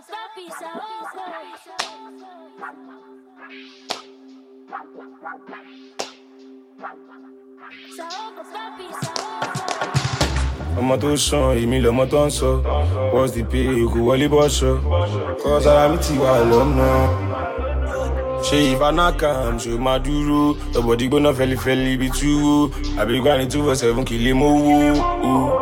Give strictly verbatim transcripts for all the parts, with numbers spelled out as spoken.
ọmọ tó sàn èmi lọmọ tó ń sọ what's the pay kò wọlé bọ́ṣọ cause ara mi ti wà lọ́nà ṣe ìfanakam ṣe máa dúró ọ̀bọ̀dí gbóná fẹ́lifẹ́li ibi túwó àbígbá ní two four seven kì í lè mówó.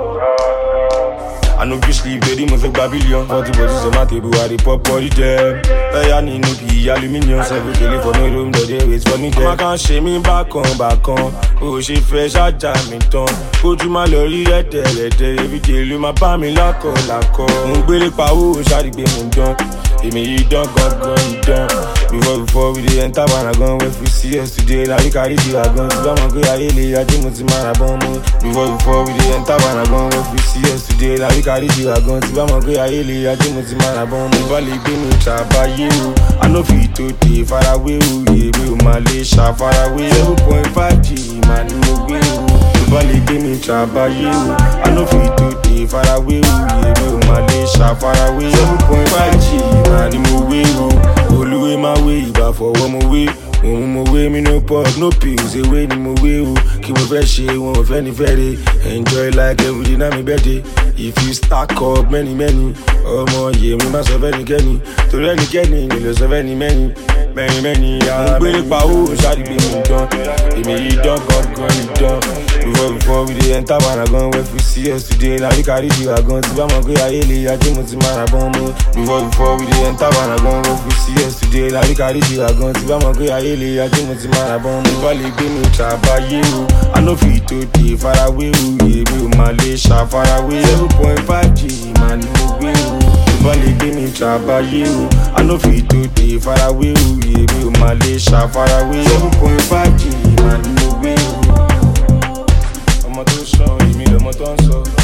I no be sleep, baby, mo fẹ́ gba billion. Forty bottles on my table, I dey pop body dem. Ẹ̀yà nínú kì í aluminium. Seven kele for me room, they dey wait for me there. Ọmọ kan ṣe mí bákan bákan, o ṣe fẹ́ ṣájà mi tán. Ojú máa lọ rí ẹ̀tẹ̀lẹ̀tẹ̀, everyday ló máa bá mi lákọ̀lákọ̀. Mo ń gbélé pawó, ṣàdìgbé mo dán. Èmi yìí dán gangan ìdán. Before before we dey enter Panagon, when we see us today, na we carry the wagon. Tí bá mọ̀ pé ayé lè ajé mo ti máa ra bọ́n mú. Before before we dey enter Panagon, when we see us today, na we carry the wagon. Tí bá mọ̀ pé ayé lè ajé mo ti máa ra bọ́n mú. Bá lè gbé mi ṣàbáyé o, I no fit to dey faraway o. Èmi ò máa lè ṣàfarawé. seven point five G màá ní mo gbé o. Bá lè gbé mi ṣàbáyé o, I no fit to dey faraway o. Èmi ò máa lè ṣàfarawé. seven point five G màá ní mo gbé o. Olúwe máa wé ìbá fọwọ́ mo wé. Òun mo wé mi no pop no pills ewé ni mo wé o. Kí mo fẹ́ ṣe wọn ò fẹ́ ní fẹ́re. Enjoy like everyday náà mi birthday. If you stack up many many, ọmọ yèmí má sọ fẹ́nikẹ́ni. Torí ẹnikẹ́ni ni lè sọ fẹ́ni mẹ́ni. Mẹ́ni mẹ́ni ara gbére pawó ṣàdìgbé mi dán. Èmi yìí dán gangan ìdán. Before before we dey enter Panagon, when we see us today, na we carry the wagon. Tí bá mọ̀ pé ayé lè ajé mo ti máa ra bọ́n mú. Before before we dey enter Panagon, when we see us today, na we carry the wagon. Tí bá mọ̀ pé ayé lè ajé mo ti máa ra bọ́n mú. Bá lè gbé mi ṣàbáyé o, I no fit to dey faraway o. Èmi ò máa lè ṣàfarawé. seven point five G màá ní mo gbé o. Bá lè gbé mi ṣàbáyé o, I no fit to dey faraway o. Èmi ò máa lè ṣàfarawé. seven point five G màá ní mo gbé o. Ọmọ tó sàn èmi lọmọ tó ń sọ.